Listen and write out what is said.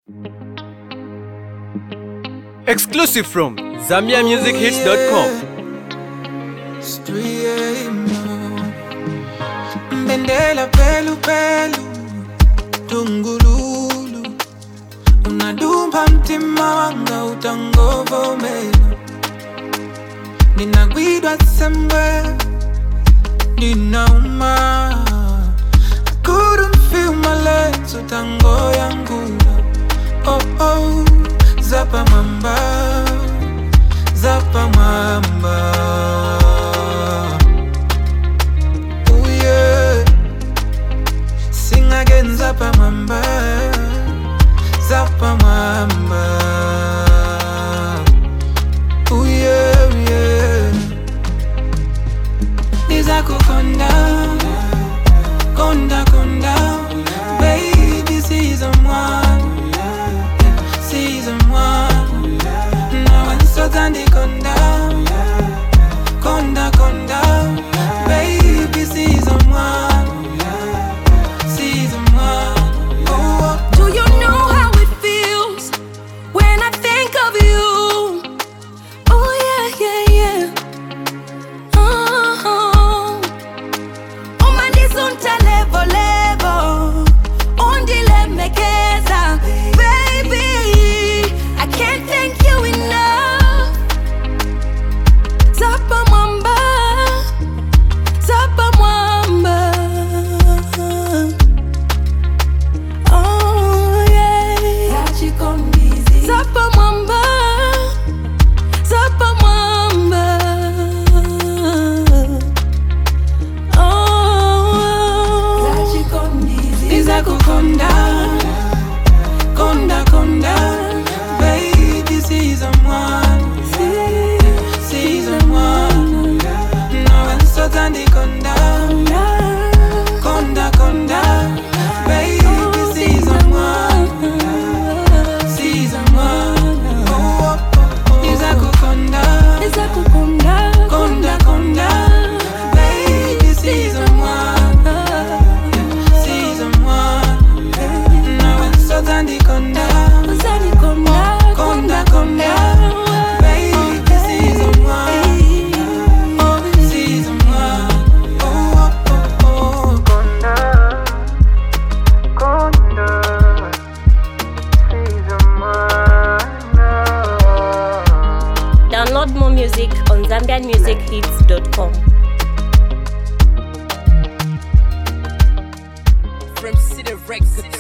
Exclusive from ZambiaMusicHits.com. Bendela pelu pelu tungululu unadumba mtima wanga utangovomela ninagwidwa sembe ninauma I couldn't feel my legs utango yangula oh oh zapa mamba oh yeah sing again zapa mamba oh yeah yeah nizakukonda konda konda baby season 1 now I'm so dandy konda konda konda baby season 1 oh. Do you know how it feels when I think of you? Oh yeah, yeah, yeah. Oh man, this unta level level. Ondile mekeza, baby. I can't thank you enough. Zapa mwamba, zapa mwamba. Oh yeah. Zapa mwamba, zapa mwamba. Oh. Nizakukonda, konda konda, baby season 1, season 1. Now I'm so dandy konda, konda konda, baby season 1, season 1. Oh oh oh. Nizakukonda, konda konda, baby season 1. Zandi konda, konda konda, baby season 1, oh season 1, oh oh oh. Konda, konda, season 1. Download more music on ZambianMusicHits.com. From City Records.